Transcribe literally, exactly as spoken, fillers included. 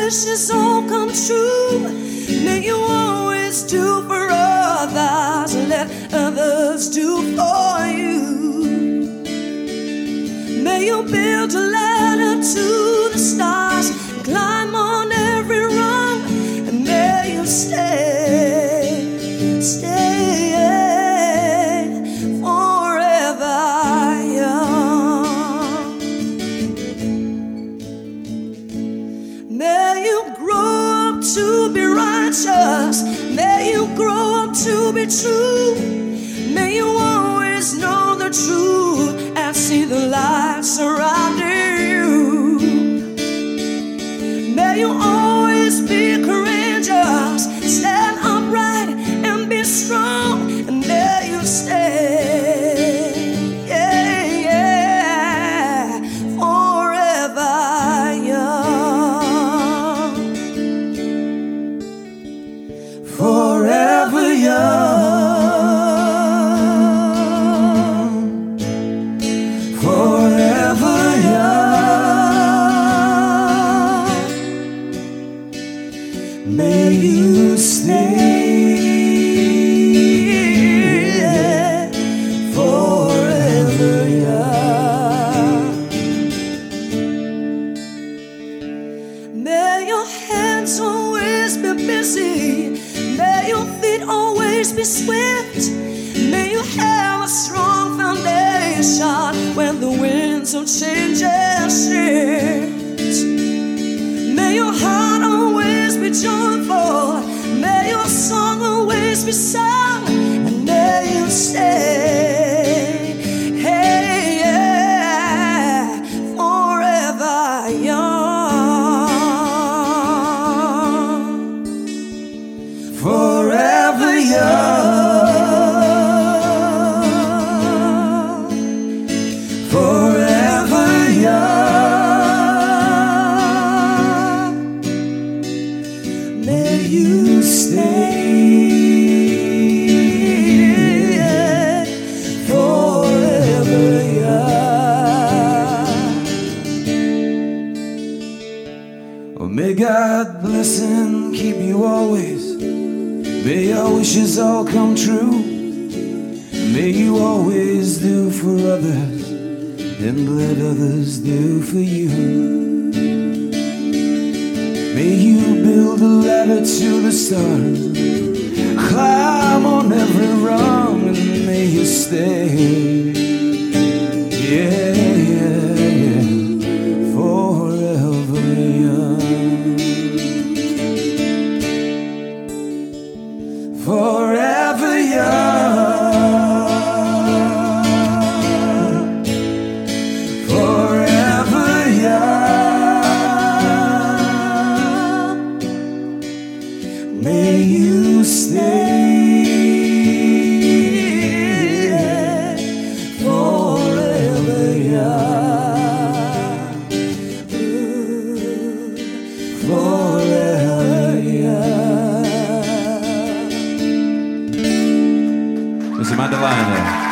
wishes all come true. May you always do for others, let others do for you. May you build a ladder to the stars, climb on every rung, and may you stay, stay forever young. May you grow up to be righteous, may you grow up to be true. May you always know the truth and see the light surrounding you. May you always be courageous, stand upright and be strong, and may you stay, yeah, yeah, forever young, forever young. Forever young, may you stay forever young. May your hands always be busy, may your feet always be swift, may you have a strong foundation when the winds of change and shift. May your heart always be joyful, may your song always be sung, and may you stay, hey, yeah, forever young, forever young. Forever young, may you stay forever young. Oh, may God bless and keep you always. May your wishes all come true. May you always do for others and let others do for you. May you build a ladder to the stars, climb on every rung, and may you stay, yeah, yeah, yeah, forever young, forever young. May you stay forever young, forever young. Mister Mandolino.